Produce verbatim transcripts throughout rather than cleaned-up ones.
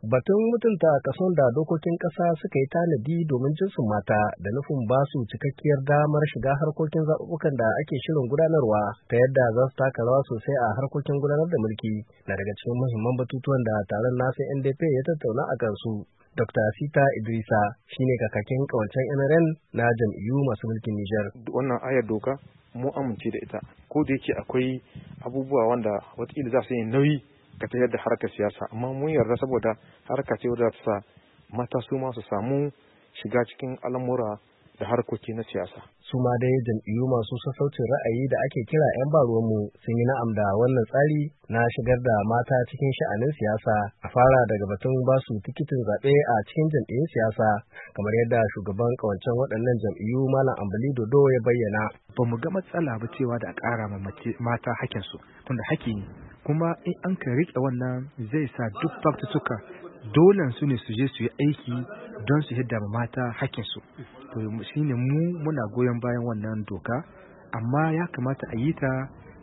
Batun mutunta kason da dokokin ƙasa suka yi tanadi domin jinsin mata da nufin ba su cikakkiyar damar shiga harkokin zaɓuɓɓukan da ake shirin gudanarwa ta yadda za su taka rawa sosai a harkokin gudanar da mulki na daga cikin muhimman batutuwan da taron nasa N D P ya tattauna a kansu. Dokta Sita Idrisa shine kakakin kawancen N R N na jam'iyyu masu mulkin Nijar. Wannan ayar doka mu amince da ita, ko da yake akwai abubuwa wanda watakila za su yi nauyi ka tafiyar da harkar siyasa, amma mun yarda saboda harka ce wadda ta sa mata su ma su samu shiga cikin al'amura da harkoki na siyasa. Su ma dai jam'iyyu masu sassaucin ra'ayi da ake kira 'yan baruwanmu sun yi na'am da wannan tsari na shigar da mata cikin sha'anin siyasa, a fara daga batun basu tikitin zaɓe a cikin jam'iyyun siyasa, kamar yadda shugaban kawancen waɗannan jam'iyyu Malam Ambali Dodo ya bayyana. Ba mu ga matsala ba cewa da a ƙara ma mata hakinsu, tunda haƙƙi ne, kuma in an ka riƙe wannan zai sa duk faktutuka dolen su ne su je su yi aiki don su hidda ma mata hakinsu. To shine mu muna goyon bayan wannan doka, amma ya kamata a yi ta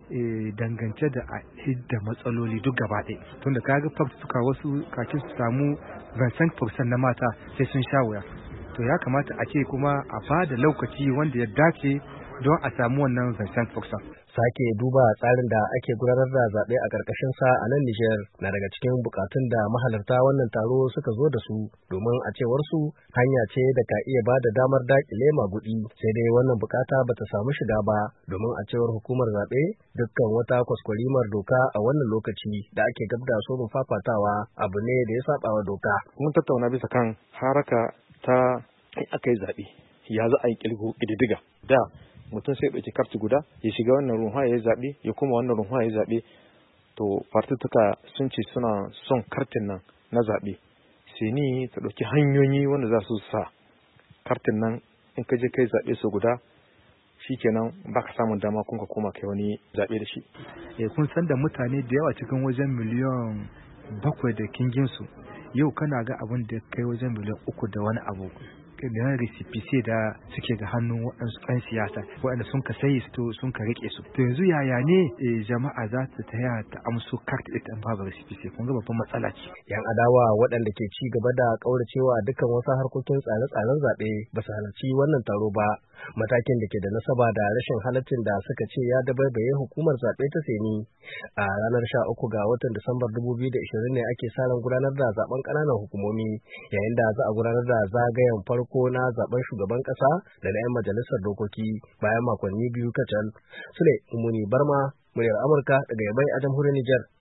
dangance da a hidda matsaloli duk gaba ɗaya, tunda kaga faktutuka wasu kakin su samu vincent percent na mata sai sun sha wuya. To ya kamata a ce kuma a ba da lokaci wanda ya dace don a samu wannan vincent percent. Sake duba tsarin da ake gudanar da zaɓe a ƙarƙashin sa a nan Nijar na daga cikin bukatun da mahalarta wannan taro suka zo da su, domin a cewar su hanya ce da ka iya ba da damar daƙile magudi. Sai dai wannan bukata ba ta samu shiga ba, domin a cewar hukumar zaɓe dukkan wata kwaskwarimar doka a wannan lokaci da ake gab da so fafatawa abu ne da ya saba wa doka. Mun tattauna bisa kan haraka ta in aka yi zaɓe ya za a yi ƙididdiga da mutum sai ɗauki karti guda ya shiga wannan runwa ya yi zaɓe ya kuma wannan runwa ya yi zaɓe. To fartutuka sun ce suna son kartin nan na zaɓe, sai ni ta ɗauki hanyoyi wanda za su sa kartin nan in ka je kai zaɓe su guda shikenan baka samun dama kun ka koma kai wani zaɓe da shi. Eh kun san da mutane da yawa cikin wajen miliyan bakwai da kinginsu yau kana ga abin da kai wajen miliyan uku da wani abu da recipice da suke ga hannun waɗansu ɗan siyasa waɗanda sun ka sayi su sun ka rike su. To yanzu yaya ne jama'a za ta taya ta amso kart ita babu recipice? Kun ga babban matsala ce. Yan adawa waɗanda ke ci gaba da kauracewa dukkan wasu harkokin tsare-tsaren zaɓe ba su halarci wannan taro ba, matakin da ke da nasaba da rashin halaccin da suka ce ya dabaibaye hukumar zaɓe ta Seni. A ranar sha uku ga watan Disambar dubu biyu da ishirin ne ake sa ran gudanar da zaben ƙananan hukumomi, yayin da za a gudanar da zagayen farko ko na zaben shugaban kasa da na 'yan majalisar dokoki bayan makonni biyu kacal. Sule Umuni Barma, muryar Amurka daga Yamai a jamhuriyar Nijar.